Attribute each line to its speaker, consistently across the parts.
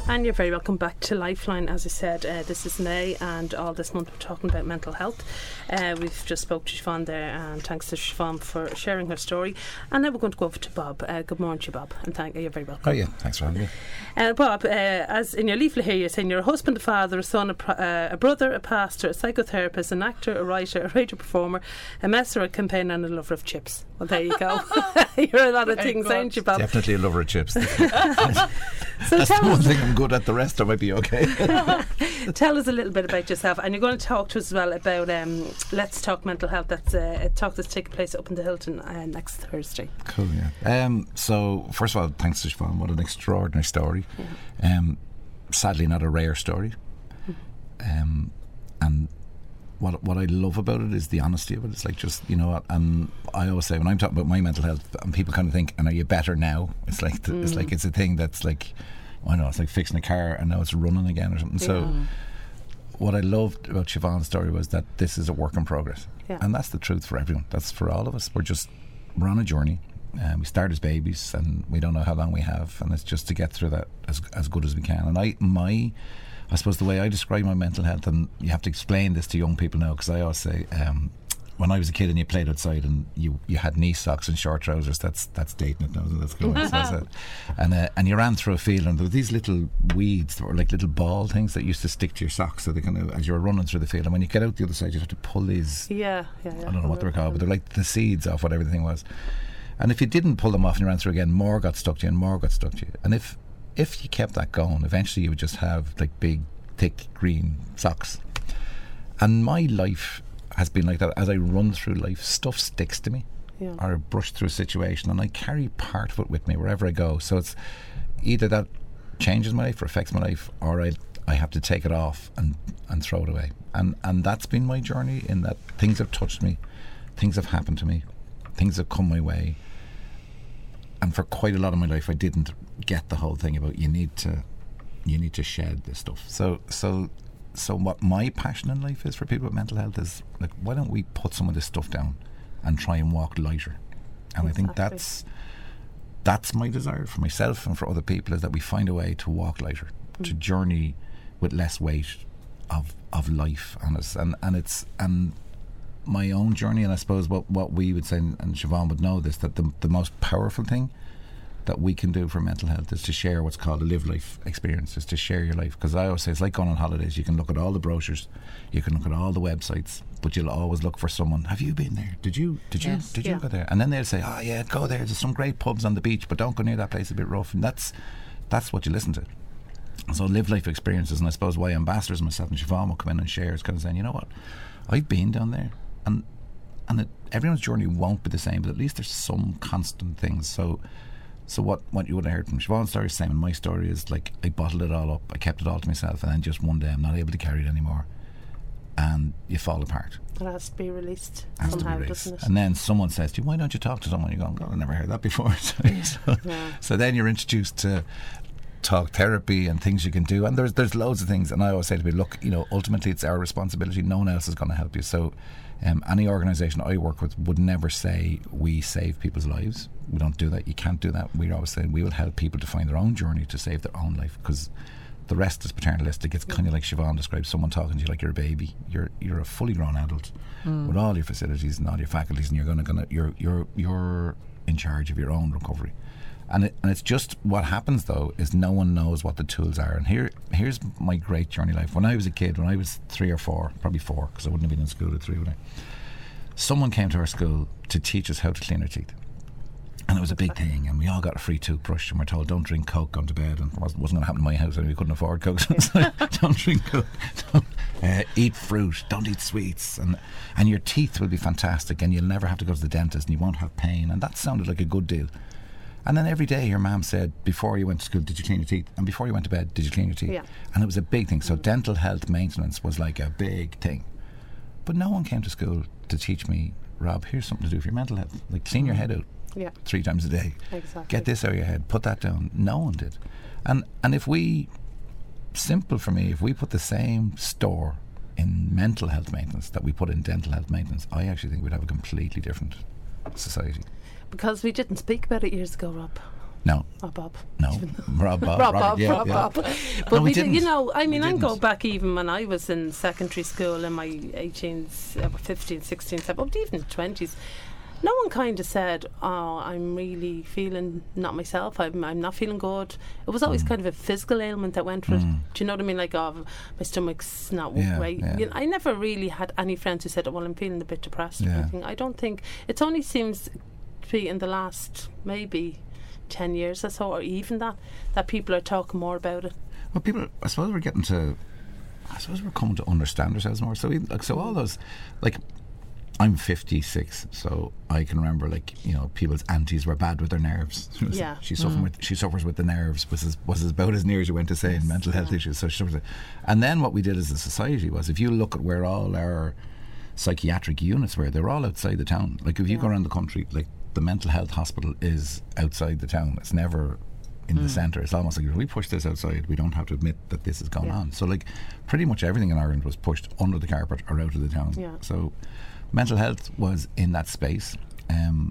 Speaker 1: And you're very welcome back to Lifeline. As I said, this is May, and all this month we're talking about mental health. We've just spoke to Siobhan there, and thanks to Siobhan for sharing her story. And now we're going to go over to Bob. Good morning to you, Bob, and you're very welcome.
Speaker 2: Oh yeah, thanks for having me.
Speaker 1: Bob, as in your leaflet here, you're saying you're a husband, a father, a son, a brother, a pastor, a psychotherapist, an actor, a writer, a radio performer, a messer, a campaigner, and a lover of chips. Well, there you go. You're a lot of things, aren't you, Bob?
Speaker 2: Definitely a lover of chips.
Speaker 1: So
Speaker 2: that's the one thing I'm good at. The rest I might be okay.
Speaker 1: Tell us a little bit about yourself, and you're going to talk to us as well about Let's Talk Mental Health. That's a talk that's taking place up in the Hilton next Thursday.
Speaker 2: Cool, yeah. So first of all, thanks to Siobhan. What an extraordinary story. Yeah. Sadly, not a rare story. And what I love about it is the honesty of it. It's like, just, you know, and I always say when I'm talking about my mental health, and people kind of think, and are you better now? It's like it's a thing that's like, I don't know, it's like fixing a car and now it's running again or something. Yeah. So what I loved about Siobhan's story was that this is a work in progress. Yeah. And that's the truth for everyone. That's for all of us. We're on a journey. We start as babies and we don't know how long we have, and it's just to get through that as good as we can. And I suppose the way I describe my mental health, and you have to explain this to young people now, because I always say, when I was a kid and you played outside and you had knee socks and short trousers, that's dating it now. That's cool. And you ran through a field and there were these little weeds that were like little ball things that used to stick to your socks, so they kind of, as you were running through the field, and when you get out the other side you have to pull these. Yeah. I don't know what they were called, but they're like the seeds off whatever the thing was. And if you didn't pull them off and you ran through again, more got stuck to you and more got stuck to you. And if you kept that going, eventually you would just have like big, thick green socks. And my life has been like that. As I run through life, stuff sticks to me, or I brush through a situation, and I carry part of it with me wherever I go. So it's either that changes my life or affects my life, or I have to take it off and throw it away. And that's been my journey, in that things have touched me, things have happened to me, things have come my way. And for quite a lot of my life I didn't get the whole thing about you need to shed this stuff. So what my passion in life is for people with mental health is, like, why don't we put some of this stuff down and try and walk lighter? And exactly. I think that's my desire for myself and for other people, is that we find a way to walk lighter, to journey with less weight of life on us. And my own journey, and I suppose what we would say, and Siobhan would know this, that the most powerful thing that we can do for mental health is to share what's called a live life experience, is to share your life. Because I always say it's like going on holidays. You can look at all the brochures, you can look at all the websites, but you'll always look for someone. Have you been there? Did you go there? And then they'll say, oh yeah, go there, there's some great pubs on the beach, but don't go near that place, a bit rough. And that's what you listen to. So live life experiences, and I suppose why ambassadors, myself and Siobhan, will come in and share, is kind of saying, you know what, I've been down there, and everyone's journey won't be the same, but at least there's some constant things. So what you would have heard from Siobhan's story, same in my story, is like, I bottled it all up, I kept it all to myself, and then just one day I'm not able to carry it anymore, and you fall apart.
Speaker 1: It has to be released somehow, doesn't it?
Speaker 2: And then someone says to you, why don't you talk to someone? You go, God, I never heard that before. So then you're introduced to talk therapy and things you can do, and there's loads of things. And I always say to people, look, you know, ultimately it's our responsibility, no one else is going to help you. So any organisation I work with would never say we save people's lives. We don't do that. You can't do that. We always say we will help people to find their own journey to save their own life, because the rest is paternalistic. It's kind of like Siobhan describes, someone talking to you like you're a baby. You're a fully grown adult with all your facilities and all your faculties, and you're in charge of your own recovery. And it's just, what happens though is no one knows what the tools are. And here's my great journey life. When I was a kid, when I was 3 or 4, probably 4, because I wouldn't have been in school at 3, would I? Someone came to our school to teach us how to clean our teeth. And it was a big thing, and we all got a free toothbrush, and we're told, don't drink Coke, go to bed. And it wasn't going to happen in my house, and we couldn't afford Coke. So don't drink Coke, don't eat fruit, don't eat sweets, and your teeth will be fantastic, and you'll never have to go to the dentist, and you won't have pain. And that sounded like a good deal. And then every day your mum said, before you went to school, did you clean your teeth? And before you went to bed, did you clean your teeth? Yeah. And it was a big thing. So dental health maintenance was like a big thing. But no one came to school to teach me, Rob, here's something to do for your mental health. Like, clean your head out 3 times a day. Exactly. Get this out of your head, put that down. No one did. And if we, simple for me, if we put the same store in mental health maintenance that we put in dental health maintenance, I actually think we'd have a completely different society.
Speaker 1: Because we didn't speak about it years ago, Rob.
Speaker 2: No.
Speaker 1: Oh, Bob.
Speaker 2: No. Rob, Bob.
Speaker 1: Rob,
Speaker 2: Robert,
Speaker 1: Bob,
Speaker 2: yeah,
Speaker 1: Rob,
Speaker 2: yeah.
Speaker 1: Bob. But
Speaker 2: No, we
Speaker 1: we did,
Speaker 2: didn't.
Speaker 1: you know, I mean,
Speaker 2: We
Speaker 1: I
Speaker 2: didn't.
Speaker 1: go back even when I was in secondary school in my 15, 16, 17, up to even 20s. No one kind of said, "Oh, I'm really feeling not myself. I'm not feeling good." It was always kind of a physical ailment that went with it. Do you know what I mean? Like, oh, my stomach's not
Speaker 2: Yeah,
Speaker 1: right.
Speaker 2: yeah.
Speaker 1: You know, I never really had any friends who said, "Oh, well, I'm feeling a bit depressed." Or
Speaker 2: Yeah.
Speaker 1: anything. I don't think it only seems to be in the last maybe 10 years or so, or even that people are talking more about it.
Speaker 2: Well, people, I suppose we're coming to understand ourselves more. So, so all those, like, I'm 56, so I can remember, like, you know, people's aunties were bad with their nerves.
Speaker 1: Yeah.
Speaker 2: She suffers with the nerves, was about as near as you went to saying mental health issues. So she suffers. And then what we did as a society was, if you look at where all our psychiatric units were, they were all outside the town. Like, if you go around the country, like, the mental health hospital is outside the town. It's never in the centre. It's almost like, if we push this outside, we don't have to admit that this is going on. So, like, pretty much everything in Ireland was pushed under the carpet or out of the town.
Speaker 1: Yeah.
Speaker 2: So mental health was in that space, and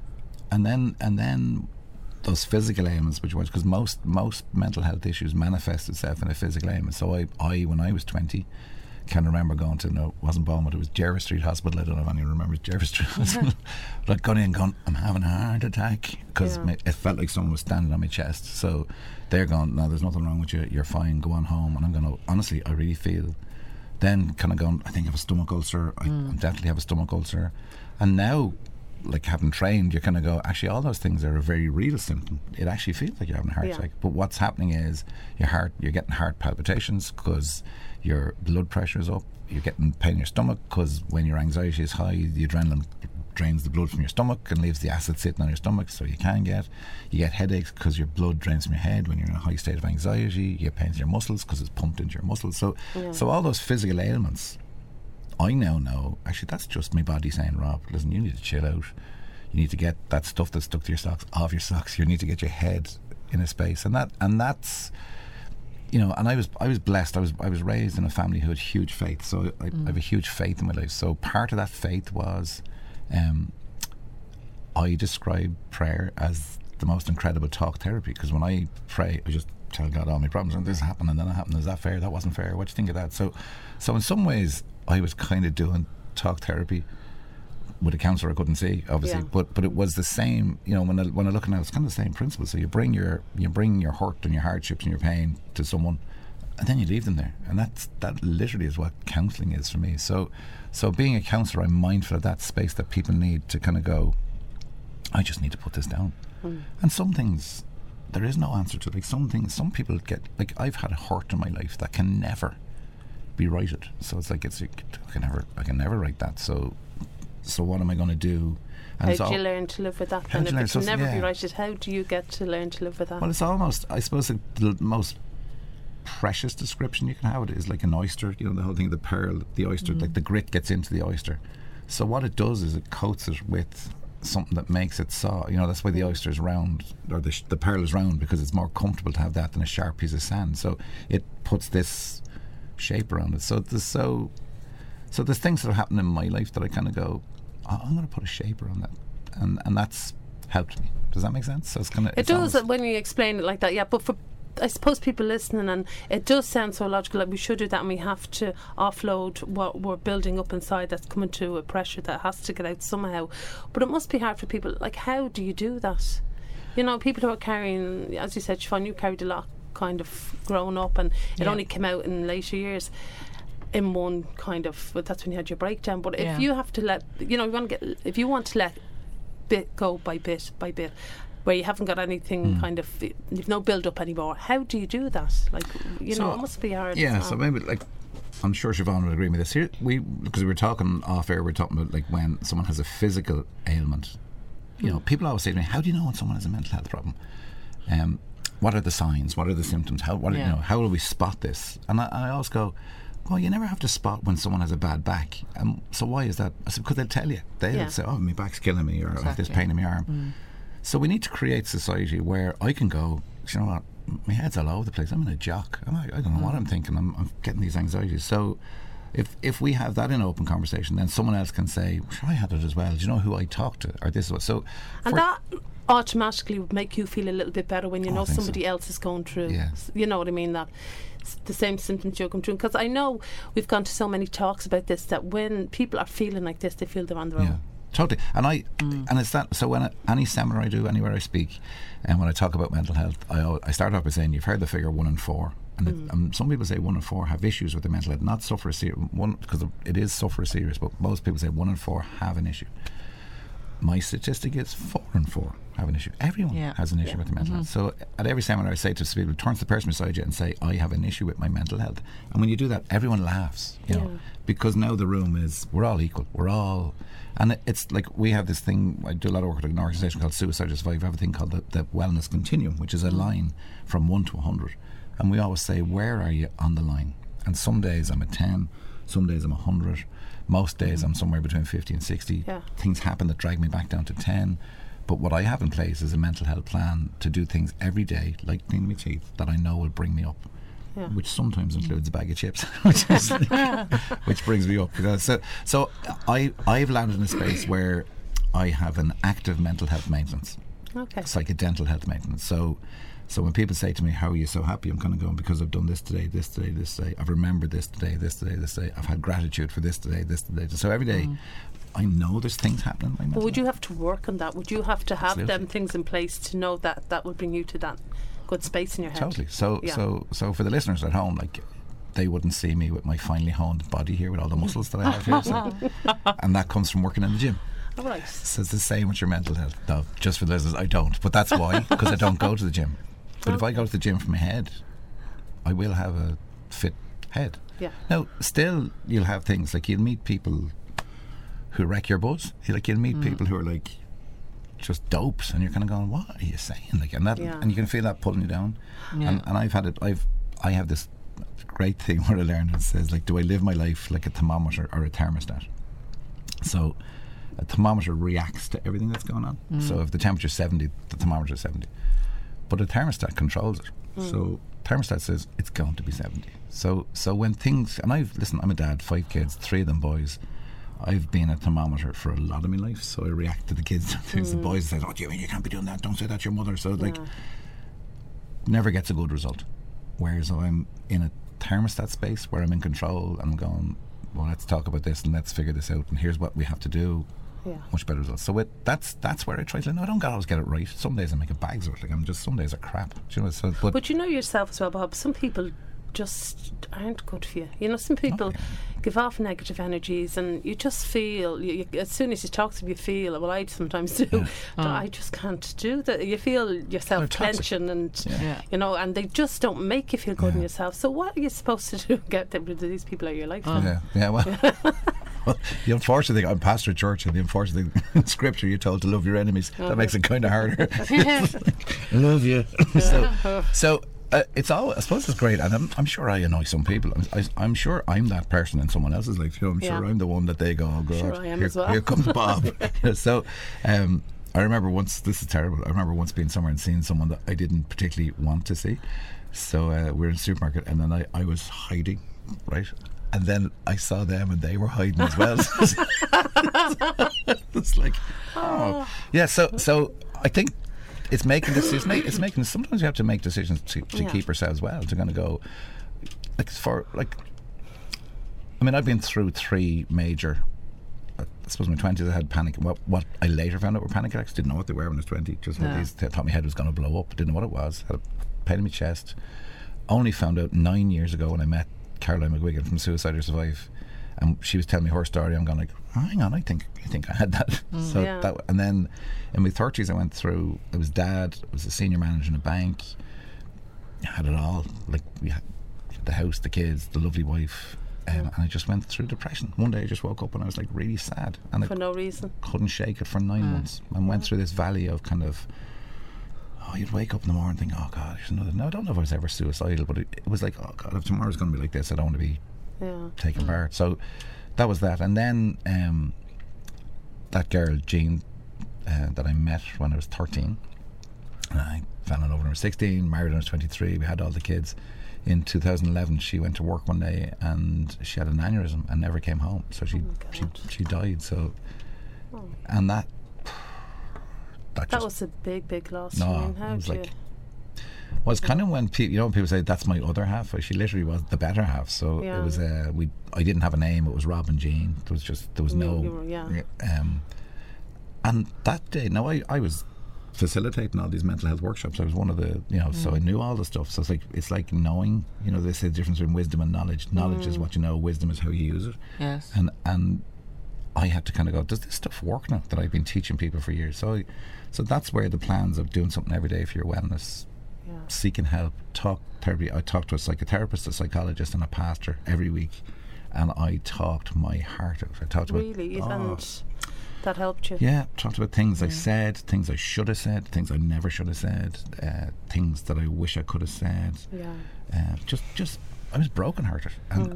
Speaker 2: then those physical ailments, which was because most mental health issues manifest itself in a physical ailment. So I when I was 20, can remember going to, no, it wasn't Beaumont, it was Jervis Street Hospital. I don't know if anyone remembers Jervis Street Hospital. But I'd gone in going, I'm having a heart attack, because it felt like someone was standing on my chest. So they're going, no, there's nothing wrong with you, you're fine, go on home. And I'm going, honestly, I really feel. Then kind of going, I think I have a stomach ulcer. I definitely have a stomach ulcer. And now, like, having trained, you kind of go, actually, all those things are a very real symptom. It actually feels like you're having a heart attack. But what's happening is you're getting heart palpitations because your blood pressure is up. You're getting pain in your stomach because when your anxiety is high, the adrenaline drains the blood from your stomach and leaves the acid sitting on your stomach, so you get headaches because your blood drains from your head when you're in a high state of anxiety. You get pains in your muscles because it's pumped into your muscles. So all those physical ailments, I now know, actually, that's just my body saying, Rob, listen, you need to chill out. You need to get that stuff that's stuck to your socks off your socks. You need to get your head in a space, and that's, you know. And I was blessed. I was raised in a family who had huge faith, so I have a huge faith in my life. So part of that faith was, I describe prayer as the most incredible talk therapy, because when I pray, I just tell God all my problems, and this happened and then that happened. Is that fair? That wasn't fair. What do you think of that? So in some ways, I was kind of doing talk therapy with a counsellor I couldn't see, obviously, but it was the same. You know, when I look at it, it's kind of the same principle. So you bring your hurt and your hardships and your pain to someone, and then you leave them there, and that literally is what counselling is for me. So being a counsellor, I'm mindful of that space that people need to kind of go, I just need to put this down. And some things there is no answer to. Like, some things, some people get, like, I've had a hurt in my life that can never be righted. So it's like, I can never write that. So what am I going to do? And
Speaker 1: how do you learn to live with that? And if it can never be righted, how do you get to learn to live with that?
Speaker 2: Well, it's almost, I suppose, the most precious description you can have it is like an oyster. You know, the whole thing, the pearl, the oyster, like the grit gets into the oyster. So what it does is it coats it with something that makes it soft. You know, that's why the oyster is round, or the pearl is round, because it's more comfortable to have that than a sharp piece of sand. So it puts this shape around it. So there's things that have happened in my life that I kind of go, I'm going to put a shape around that, and that's helped me. Does that make sense? So it's kind of,
Speaker 1: it does when you explain it like that. Yeah, but for, I suppose, people listening, and it does sound so logical, like we should do that, and we have to offload what we're building up inside that's coming to a pressure that has to get out somehow. But it must be hard for people. Like, how do you do that? You know, people who are carrying, as you said, Siobhan, you carried a lot kind of growing up, and it only came out in later years in one kind of, well, that's when you had your breakdown. But if you have to let, you know, if you want to let bit go by bit, where you haven't got anything kind of, you've no build up anymore, how do you do that? Like, you know, it must be hard.
Speaker 2: Yeah, so maybe, like, I'm sure Siobhan would agree with this here. Because we were talking off air, we're talking about, like, when someone has a physical ailment, you know, people always say to me, how do you know when someone has a mental health problem? What are the signs? What are the symptoms? How will we spot this? And I always go, well, you never have to spot when someone has a bad back. So why is that? I said, because they'll tell you. They'll say, oh, my back's killing me, or I have this pain in my arm. So we need to create society where I can go, you know what, my head's all over the place. I'm in a jock. I don't know what I'm thinking. I'm getting these anxieties. So if we have that in open conversation, then someone else can say, sure, I had it as well. Do you know who I talked to? Or this was so.
Speaker 1: And that automatically would make you feel a little bit better when you know somebody else is going through.
Speaker 2: Yeah.
Speaker 1: You know what I mean? That the same symptoms you're going through. Because I know we've gone to so many talks about this, that when people are feeling like this, they feel they're on their own.
Speaker 2: Totally. And and it's that. So when any seminar I do, anywhere I speak, and when I talk about mental health, I start off by saying, you've heard the figure 1 in 4. And some people say 1 in 4 have issues with their mental health, not suffer because it is suffer serious, but most people say 1 in 4 have an issue. My statistic is 4 in 4 have an issue. Everyone has an issue with their mental health. So at every seminar I say to people, turn to the person beside you and say, I have an issue with my mental health. And when you do that, everyone laughs, you know, because now the room is, we're all equal. We're all, and it's like, we have this thing, I do a lot of work with an organisation called Suicide to Survive. We have a thing called the Wellness Continuum, which is a line from 1 to 100. And we always say, where are you on the line? And some days I'm a 10, some days I'm 100. Most days I'm somewhere between 50 and 60. Things happen that drag me back down to 10. But what I have in place is a mental health plan to do things every day, like cleaning my teeth, that I know will bring me up. Which sometimes includes a bag of chips, which brings me up. So I've landed in a space where I have an active mental health maintenance, psychodental health maintenance. So when people say to me, how are you so happy? I'm kind of going, because I've done this today, this today, this today. I've remembered this today, this today, this today. I've had gratitude for this today, this today. So every day, I know there's things happening.
Speaker 1: But would you have to work on that? Would you have to have them things in place to know that that will bring you to that good space in your head?
Speaker 2: Totally. So for the listeners at home, like, they wouldn't see me with my finely honed body here with all the muscles that I have here. And that comes from working in the gym.
Speaker 1: All right.
Speaker 2: So it's the same with your mental health. No, just for the listeners, I don't. But that's why, because I don't go to the gym. But if I go to the gym for my head, I will have a fit head. Now, still, you'll have things like, you'll meet people who wreck your buzz. You'll meet people who are like just dopes, and you're kind of going, what are you saying? Like, and that, and you can feel that pulling you down. And I've had it. I have this great thing where I learned, it says, like, do I live my life like a thermometer or a thermostat? So a thermometer reacts to everything that's going on. So if the temperature's 70, the thermometer is 70. But a thermostat controls it. So thermostat says it's going to be 70. So when things, and I'm a dad, 5 kids, 3 of them boys. I've been a thermometer for a lot of my life, so I react to the kids. The boys say, oh, do you mean you can't be doing that? Don't say that to your mother. So like, never gets a good result. Whereas I'm in a thermostat space where I'm in control, and I'm going, well, let's talk about this and let's figure this out, and here's what we have to do. Much better results. So that's where I try to. No, I don't always get it right. Some days I make a bags of it. Like, some days are crap. Do you know? So,
Speaker 1: but you know yourself as well, Bob. Some people just aren't good for you. You know, some people give off negative energies, and you just feel. As soon as you talk to them, you feel. Well, I sometimes do. That I just can't do that. You feel yourself clenching, and you know, and they just don't make you feel good in yourself. So what are you supposed to do? Get rid of these people out of your life?
Speaker 2: Well, the unfortunate thing, I'm pastor at church, and the unfortunate thing, in scripture, you're told to love your enemies. That makes it kind of harder. I love you. So it's all, I suppose it's great, and I'm sure I annoy some people. I'm sure I'm that person in someone else's life. You know, I'm sure I'm the one that they go, oh God,
Speaker 1: sure I am as well.
Speaker 2: Here comes Bob. So I remember once, this is terrible, I remember once being somewhere and seeing someone that I didn't particularly want to see. So we're in a supermarket, and then I was hiding, right? And then I saw them, and they were hiding as well. It's like, oh, yeah. So I think it's making decisions. It's making. Sometimes you have to make decisions to keep ourselves well. To kind of go, I mean, I've been through 3 major. I suppose in my 20s I had panic. What I later found out were panic attacks. Didn't know what they were when I was 20. Just had these. Thought my head was going to blow up. Didn't know what it was. Had a pain in my chest. Only found out 9 years ago when I met Caroline McGuigan from Suicide to Survive, and she was telling me her story. I'm going like, oh, hang on, I think I had that. And then in my 30s I went through. I was dad. I was a senior manager in a bank. I had it all. Like, we had the house, the kids, the lovely wife, and I just went through depression. One day I just woke up and I was like really sad, and
Speaker 1: for no reason. Couldn't
Speaker 2: shake it for 9 months, and went through this valley of kind of. Oh, you'd wake up in the morning and think, oh God, there's another. No, I don't know if I was ever suicidal, but it was like, oh God, if tomorrow's going to be like this, I don't want to be taken apart. So that was that. And then that girl, Jean, that I met when I was 13, and I fell in love when I was 16, married when I was 23, we had all the kids. in 2011 she went to work one day and she had an aneurysm and never came home, so she died. So and that
Speaker 1: was a big loss.
Speaker 2: No,
Speaker 1: I mean, how
Speaker 2: it was
Speaker 1: do
Speaker 2: like, well, it's kind of when when people say that's my other half, well, she literally was the better half. So it was I didn't have a name. It was Rob and Jean. There was no and that day, now I was facilitating all these mental health workshops. I was one of the, so I knew all the stuff. So it's like knowing, they say the difference between wisdom and knowledge. Knowledge is what you know, wisdom is how you use it.
Speaker 3: Yes.
Speaker 2: And I had to kind of go, does this stuff work now that I've been teaching people for years? So that's where the plans of doing something every day for your wellness, seeking help, talk therapy. I talk to a psychotherapist, a psychologist, and a pastor every week, and I talked my heart out. I talked
Speaker 1: really, and that helped you.
Speaker 2: Yeah, talked about things I said, things I should have said, things I never should have said, things that I wish I could have said.
Speaker 1: Yeah.
Speaker 2: Just I was brokenhearted,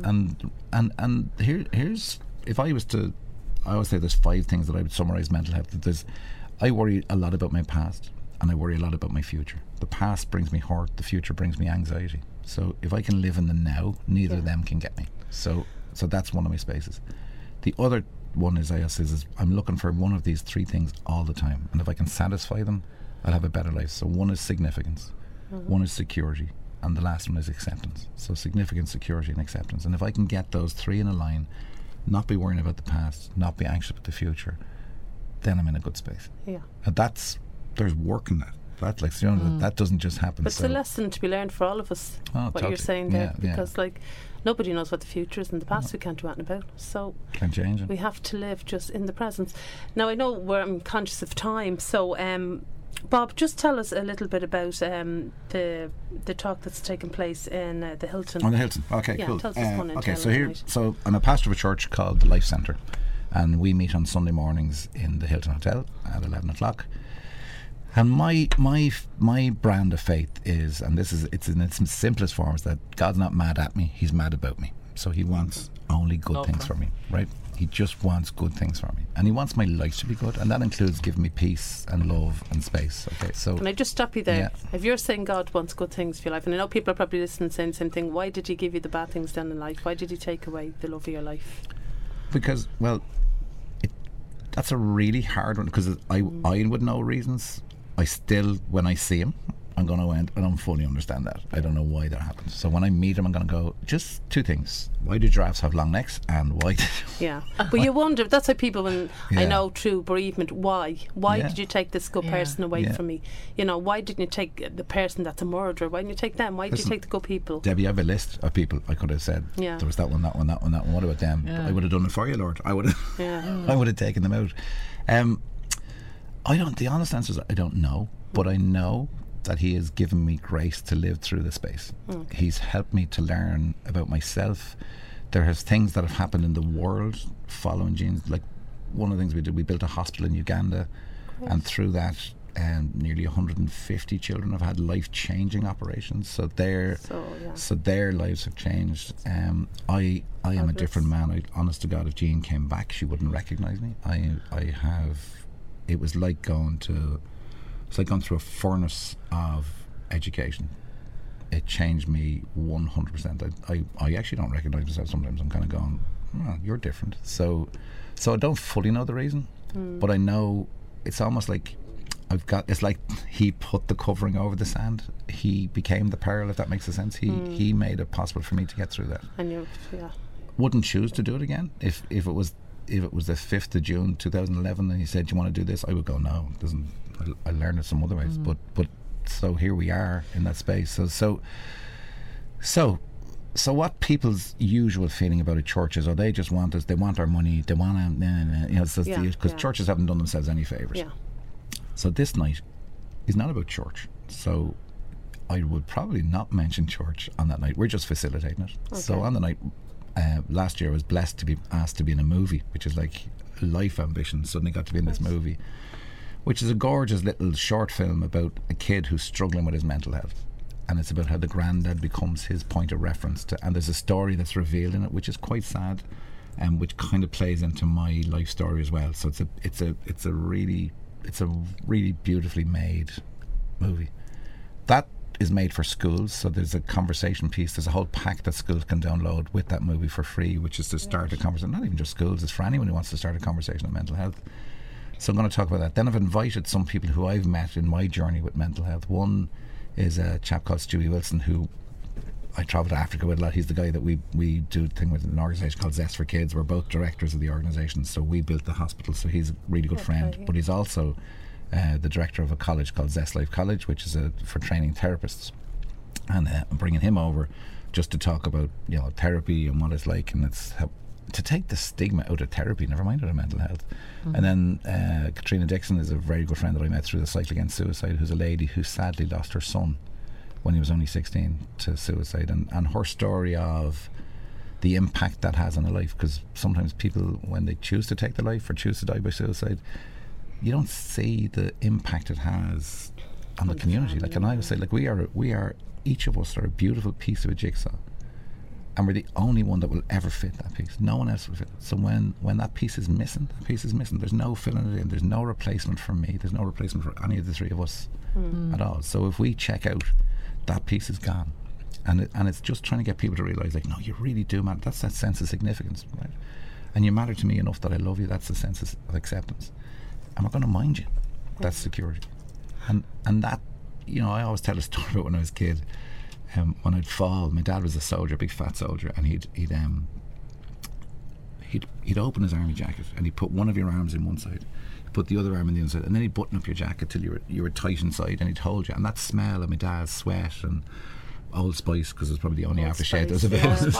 Speaker 2: and here's, if I was to, I always say there's 5 things that I would summarise mental health. I worry a lot about my past, and I worry a lot about my future. The past brings me hurt, the future brings me anxiety. So if I can live in the now, neither of them can get me. So that's one of my spaces. The other one is I'm looking for one of these 3 things all the time, and if I can satisfy them, I'll have a better life. So one is significance, one is security, and the last one is acceptance. So significance, security, and acceptance. And if I can get those 3 in a line, not be worrying about the past, not be anxious about the future, then I'm in a good space.
Speaker 1: Yeah.
Speaker 2: And there's work in that. That doesn't just happen.
Speaker 1: But it's a lesson to be learned for all of us. What
Speaker 2: totally.
Speaker 1: You're saying there, because nobody knows what the future is, and the past we can't do anything about. So
Speaker 2: can't change it.
Speaker 1: We have to live just in the present. Now I know I'm conscious of time, so Bob, just tell us a little bit about the talk that's taken place in the Hilton.
Speaker 2: On the Hilton, okay, cool.
Speaker 1: Tell us this one.
Speaker 2: Okay, so I'm a pastor of a church called the Life Centre, and we meet on Sunday mornings in the Hilton Hotel at 11 o'clock. And my brand of faith is, and it's in its simplest form, is that God's not mad at me, He's mad about me. So He wants only good things for me, right? He just wants good things for me, and He wants my life to be good, and that includes giving me peace and love and space. Okay, so
Speaker 1: can I just stop you there?
Speaker 2: Yeah.
Speaker 1: If you're saying God wants good things for your life, and I know people are probably listening saying the same thing, why did He give you the bad things done in life? Why did He take away the love of your life?
Speaker 2: Because, well, that's a really hard one, because I would know reasons. I still, when I see Him, I'm going to I don't fully understand that. I don't know why that happens. So when I meet Him, I'm going to go, just 2 things. Why do giraffes have long necks? And why
Speaker 1: but you wonder, that's how people, when I know through bereavement, why did you take this good person away from me? Why didn't you take the person that's a murderer? Why didn't you take them? Why did you take the good people?
Speaker 2: Debbie, I have a list of people I could have said, there was that one, what about them? I would have done it for you, Lord. I would have taken them out. The honest answer is I don't know, but I know that He has given me grace to live through the space. He's helped me to learn about myself. There has things that have happened in the world following Jean's, like one of the things we did, we built a hospital in Uganda, and through that nearly 150 children have had life-changing operations. So their lives have changed. I am a different man. Honest to God, if Jean came back, she wouldn't recognise me. It was like going through a furnace of education. It changed me 100%. I actually don't recognise myself sometimes. I'm kind of going, you're different. So I don't fully know the reason, but I know it's almost like it's like He put the covering over the sand. He became the pearl, if that makes sense. He made it possible for me to get through that. And wouldn't choose to do it again if it was the 5th of June 2011 and He said, do you want to do this? I would go, no, it doesn't. I learned it some other ways, but so here we are in that space. So what people's usual feeling about a church is, they just want us, they want our money, they want to, because churches haven't done themselves any favours. So this night is not about church. So I would probably not mention church on that night. We're just facilitating it. Okay. So on the night, last year I was blessed to be asked to be in a movie, which is like a life ambition. Suddenly got to be in this movie, which is a gorgeous little short film about a kid who's struggling with his mental health, and it's about how the granddad becomes his point of reference to, and there's a story that's revealed in it which is quite sad, and which kind of plays into my life story as well. So it's a really beautifully made movie. That is made for schools, so there's a conversation piece. There's a whole pack that schools can download with that movie for free, which is to start a conversation. Not even just schools, it's for anyone who wants to start a conversation on mental health. So I'm going to talk about that. Then I've invited some people who I've met in my journey with mental health. One is a chap called Stewie Wilson, who I travel to Africa with a lot. He's the guy that we do a thing with an organisation called Zest for Kids. We're both directors of the organisation, so we built the hospital, so he's a really good friend. But he's also the director of a college called Zest Life College, which is for training therapists. And I'm bringing him over just to talk about therapy and what it's like, and it's to take the stigma out of therapy, never mind out of mental health. And then Katrina Dixon is a very good friend that I met through the Cycle Against Suicide, who's a lady who sadly lost her son when he was only 16 to suicide, and her story of the impact that has on a life, because sometimes people, when they choose to take their life or choose to die by suicide, you don't see the impact it has on the community. Like, and I would say, like, we are each of us are a beautiful piece of a jigsaw, and we're the only one that will ever fit that piece. No one else will fit it. So when that piece is missing, there's no filling it in. There's no replacement for me. There's no replacement for any of the three of us at all. So if we check out, that piece is gone, and it's just trying to get people to realise, like, no, you really do matter. That's that sense of significance, right? And you matter to me enough that I love you. That's the sense of acceptance, and we're going to mind you. That's security, and that, I always tell a story about when I was a kid. When I'd fall, my dad was a soldier, a big fat soldier, and he'd open his army jacket and he'd put one of your arms in one side, put the other arm in the other side, and then he'd button up your jacket till you were tight inside, and he'd hold you. And that smell of my dad's sweat and Old Spice, because it was probably the only aftershave that was available.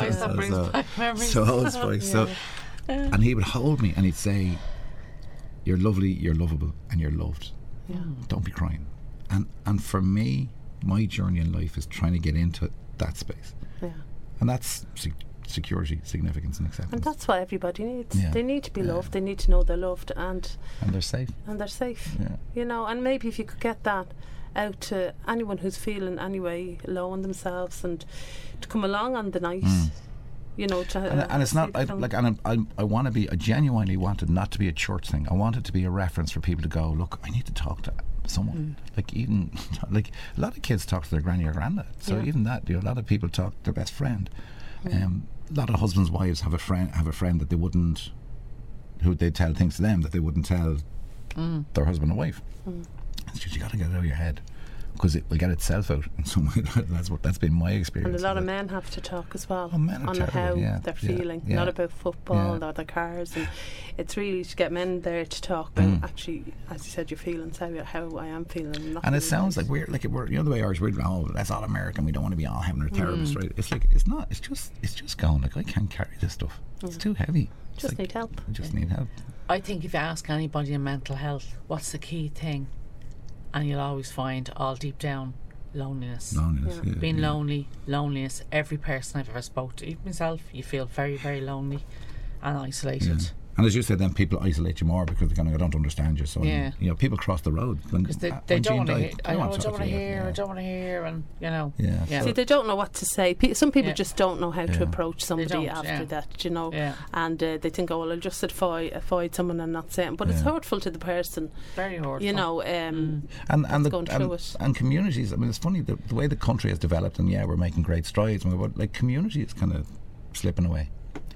Speaker 2: So Old Spice. So, and he would hold me and he'd say, "You're lovely, you're lovable, and you're loved. Don't be crying." And for me, my journey in life is trying to get into that space, and that's security, significance, and acceptance.
Speaker 1: And that's what everybody needs. They need to be loved. They need to know they're loved, and
Speaker 2: they're safe.
Speaker 1: And maybe if you could get that out to anyone who's feeling anyway low on themselves, and to come along on the night. And
Speaker 2: it's not I want to be. I genuinely wanted not to be a church thing. I wanted to be a reference for people to go, look, I need to talk to someone. Like, even like a lot of kids talk to their granny or granddad. So even that, a lot of people talk to their best friend. A lot of husbands' wives have a friend that they wouldn't, who they tell things to them that they wouldn't tell their husband or wife. It's just, you got to get it out of your head, because it will get itself out in some way. That's been my experience.
Speaker 1: And a lot of men have to talk as well
Speaker 2: on
Speaker 1: how they're feeling, not about football or their cars. And it's really to get men there to talk about actually, as you said, your feelings, how I am feeling.
Speaker 2: And it sounds like we're the way Irish, we're that's all American. We don't want to be all having our therapists, right? It's like, it's not. It's just going, like, I can't carry this stuff. It's too heavy.
Speaker 1: Just need help.
Speaker 2: I just need help.
Speaker 3: I think if you ask anybody in mental health, what's the key thing? And you'll always find, all deep down, loneliness. Being lonely, loneliness. Every person I've ever spoke to, even myself, you feel very, very lonely and isolated.
Speaker 2: And as you said, then people isolate you more because they're going, I don't understand you. So people cross the road because
Speaker 3: they don't want to hear. I don't want to hear, and
Speaker 1: See, they don't know what to say. Some people just don't know how to approach somebody after that, and they think, oh well, I'll just avoid someone and not say it. But it's hurtful to the person.
Speaker 3: Very hurtful.
Speaker 2: And going through it. And communities. I mean, it's funny the way the country has developed, and we're making great strides. But like, community is kind of slipping away.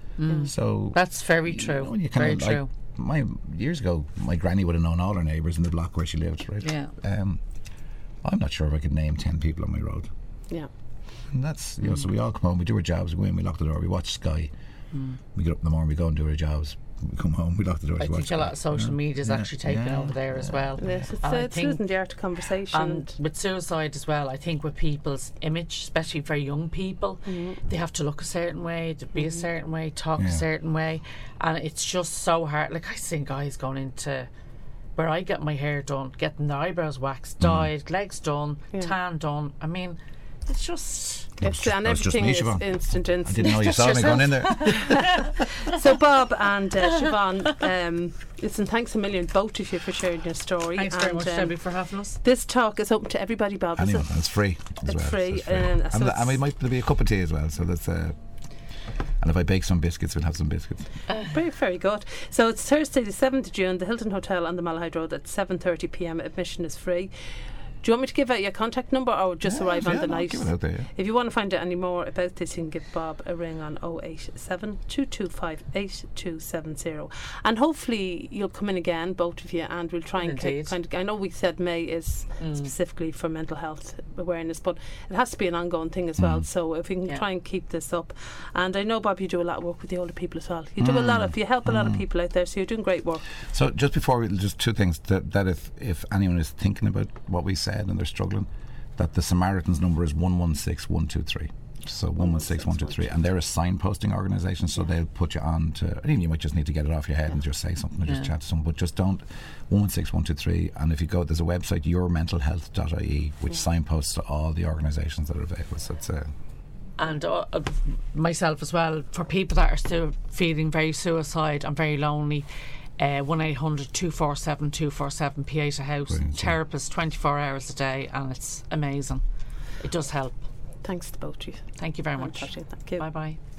Speaker 2: So
Speaker 3: that's very true. Very true.
Speaker 2: Years ago, my granny would have known all her neighbours in the block where she lived, right?
Speaker 3: Yeah.
Speaker 2: I'm not sure if I could name 10 people on my road.
Speaker 1: Yeah.
Speaker 2: And that's, so we all come home, we do our jobs, we go in, we lock the door, we watch Sky. We get up in the morning, we go and do our jobs. We come home, we lock the door.
Speaker 3: I think a lot of social media is actually taken over there as well.
Speaker 1: Yes, it's losing the art of conversation.
Speaker 3: And with suicide as well, I think with people's image, especially for young people, they have to look a certain way, to be a certain way, talk a certain way, and it's just so hard. Like, I see guys going into where I get my hair done, getting their eyebrows waxed, dyed, legs done, tan done. I mean, it's just...
Speaker 1: and everything is instant.
Speaker 2: I didn't know you saw me going in there.
Speaker 1: So Bob and Siobhan, listen, thanks a million, both of you, for sharing your story.
Speaker 3: Thanks very much, Debbie, for having us.
Speaker 1: This talk is open to everybody, Bob.
Speaker 2: Anyone, it's free.
Speaker 1: It's free.
Speaker 2: And we might be a cup of tea as well. So that's. And if I bake some biscuits, we'll have some biscuits.
Speaker 1: Very, very good. So it's Thursday the 7th of June, the Hilton Hotel on the Malahide Road at 7:30 p.m. Admission is free. Do you want me to give out your contact number or just arrive on the night?
Speaker 2: Give it out there, yeah.
Speaker 1: If you want to find out any more about this, you can give Bob a ring on 087 225 8270. And hopefully you'll come in again, both of you, and we'll try and kind of. I know we said May is specifically for mental health awareness, but it has to be an ongoing thing as well. So if we can try and keep this up. And I know, Bob, you do a lot of work with the older people as well. You do you help a lot of people out there, so you're doing great work.
Speaker 2: So just before just two things, that if anyone is thinking about what we said and they're struggling, that the Samaritans number is 116 123. So 116 123, and they're a signposting organisation, so they'll put you on to. I think you might just need to get it off your head and just say something or just chat to someone, but just don't. 116 123, and if you go, there's a website, yourmentalhealth.ie, which signposts to all the organisations that are available. So it's
Speaker 3: and myself as well, for people that are still feeling very suicide and very lonely, 1-800 247 247, Pieta House. Therapists 24 hours a day, and it's amazing. It does help.
Speaker 1: Thanks to both of you.
Speaker 3: Thank you very much.
Speaker 1: Thank you.
Speaker 3: Bye bye.